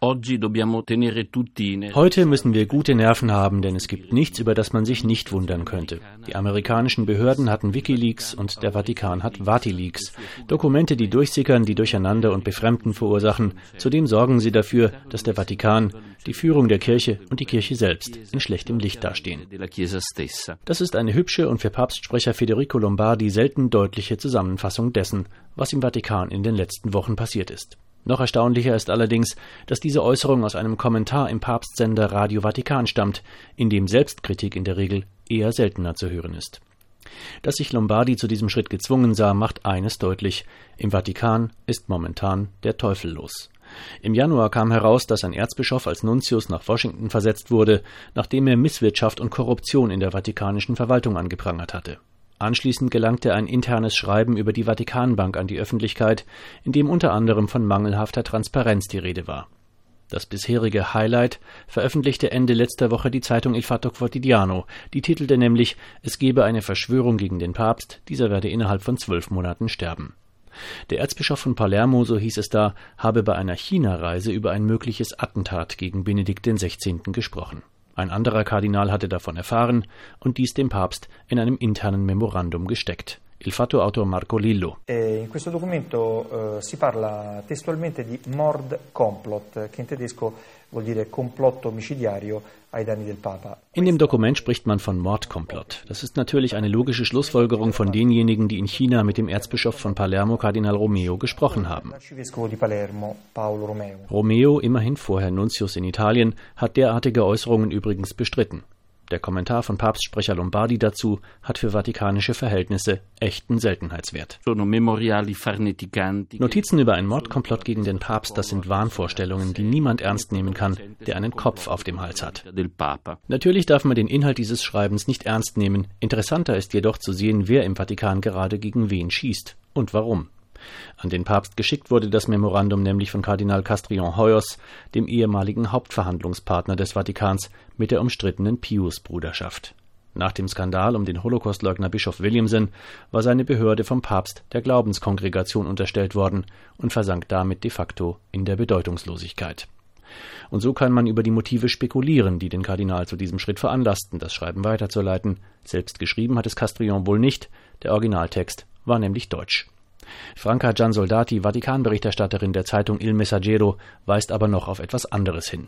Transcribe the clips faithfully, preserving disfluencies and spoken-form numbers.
Heute müssen wir gute Nerven haben, denn es gibt nichts, über das man sich nicht wundern könnte. Die amerikanischen Behörden hatten WikiLeaks und der Vatikan hat VatiLeaks. Dokumente, die durchsickern, die Durcheinander und Befremden verursachen. Zudem sorgen sie dafür, dass der Vatikan, die Führung der Kirche und die Kirche selbst in schlechtem Licht dastehen. Das ist eine hübsche und für Papstsprecher Federico Lombardi selten deutliche Zusammenfassung dessen, was im Vatikan in den letzten Wochen passiert ist. Noch erstaunlicher ist allerdings, dass diese Äußerung aus einem Kommentar im Papstsender Radio Vatikan stammt, in dem Selbstkritik in der Regel eher seltener zu hören ist. Dass sich Lombardi zu diesem Schritt gezwungen sah, macht eines deutlich: Im Vatikan ist momentan der Teufel los. Im Januar kam heraus, dass ein Erzbischof als Nuntius nach Washington versetzt wurde, nachdem er Misswirtschaft und Korruption in der vatikanischen Verwaltung angeprangert hatte. Anschließend gelangte ein internes Schreiben über die Vatikanbank an die Öffentlichkeit, in dem unter anderem von mangelhafter Transparenz die Rede war. Das bisherige Highlight veröffentlichte Ende letzter Woche die Zeitung Il Fatto Quotidiano. Die titelte nämlich, es gebe eine Verschwörung gegen den Papst, dieser werde innerhalb von zwölf Monaten sterben. Der Erzbischof von Palermo, so hieß es da, habe bei einer China-Reise über ein mögliches Attentat gegen Benedikt den Sechzehnten gesprochen. Ein anderer Kardinal hatte davon erfahren und dies dem Papst in einem internen Memorandum gesteckt. Il Fatto-Autor Marco Lillo. In questo documento uh, si parla testualmente di Mordkomplott, che in tedesco vuol dire complotto micidiario ai danni del Papa. In dem Dokument spricht man von Mordkomplott. Das ist natürlich eine logische Schlussfolgerung von denjenigen, die in China mit dem Erzbischof von Palermo, Kardinal Romeo, gesprochen haben. Romeo, immerhin vorher Nuntius in Italien, hat derartige Äußerungen übrigens bestritten. Der Kommentar von Papstsprecher Lombardi dazu hat für vatikanische Verhältnisse echten Seltenheitswert. Notizen über einen Mordkomplott gegen den Papst, das sind Wahnvorstellungen, die niemand ernst nehmen kann, der einen Kopf auf dem Hals hat. Natürlich darf man den Inhalt dieses Schreibens nicht ernst nehmen. Interessanter ist jedoch zu sehen, wer im Vatikan gerade gegen wen schießt und warum. An den Papst geschickt wurde das Memorandum nämlich von Kardinal Castrillon Hoyos, dem ehemaligen Hauptverhandlungspartner des Vatikans mit der umstrittenen Pius-Bruderschaft. Nach dem Skandal um den Holocaustleugner Bischof Williamson war seine Behörde vom Papst der Glaubenskongregation unterstellt worden und versank damit de facto in der Bedeutungslosigkeit. Und so kann man über die Motive spekulieren, die den Kardinal zu diesem Schritt veranlassten, das Schreiben weiterzuleiten. Selbst geschrieben hat es Castrillon wohl nicht, der Originaltext war nämlich deutsch. Franca Giansoldati, Vatikan-Berichterstatterin der Zeitung Il Messaggero, weist aber noch auf etwas anderes hin.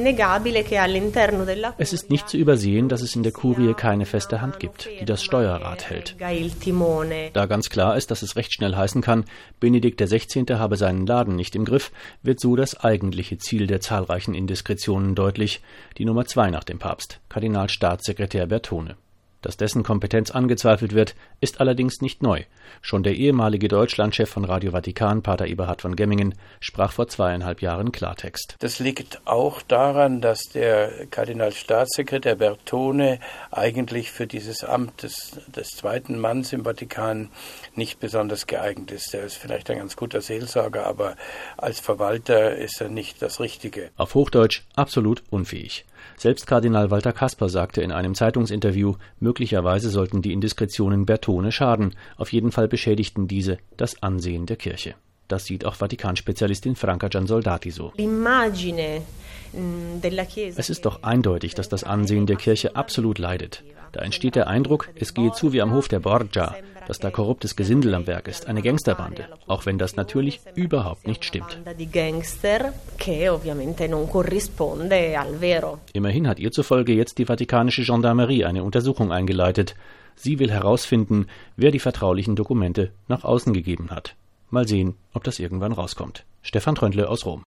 Es ist nicht zu übersehen, dass es in der Kurie keine feste Hand gibt, die das Steuerrad hält. Da ganz klar ist, dass es recht schnell heißen kann, Benedikt der Sechzehnte habe seinen Laden nicht im Griff, wird so das eigentliche Ziel der zahlreichen Indiskretionen deutlich, die Nummer zwei nach dem Papst, Kardinalstaatssekretär Bertone. Dass dessen Kompetenz angezweifelt wird, ist allerdings nicht neu. Schon der ehemalige Deutschlandchef von Radio Vatikan, Pater Eberhard von Gemmingen, sprach vor zweieinhalb Jahren Klartext. Das liegt auch daran, dass der Kardinalstaatssekretär Bertone eigentlich für dieses Amt des, des zweiten Manns im Vatikan nicht besonders geeignet ist. Er ist vielleicht ein ganz guter Seelsorger, aber als Verwalter ist er nicht das Richtige. Auf Hochdeutsch absolut unfähig. Selbst Kardinal Walter Kasper sagte in einem Zeitungsinterview, möglicherweise sollten die Indiskretionen Bertone schaden. Auf jeden Fall beschädigten diese das Ansehen der Kirche. Das sieht auch Vatikanspezialistin Franca Giansoldati so. Es ist doch eindeutig, dass das Ansehen der Kirche absolut leidet. Da entsteht der Eindruck, es gehe zu wie am Hof der Borgia, dass da korruptes Gesindel am Werk ist, eine Gangsterbande, auch wenn das natürlich überhaupt nicht stimmt. Immerhin hat ihr zufolge jetzt die vatikanische Gendarmerie eine Untersuchung eingeleitet. Sie will herausfinden, wer die vertraulichen Dokumente nach außen gegeben hat. Mal sehen, ob das irgendwann rauskommt. Stefan Tröndle aus Rom.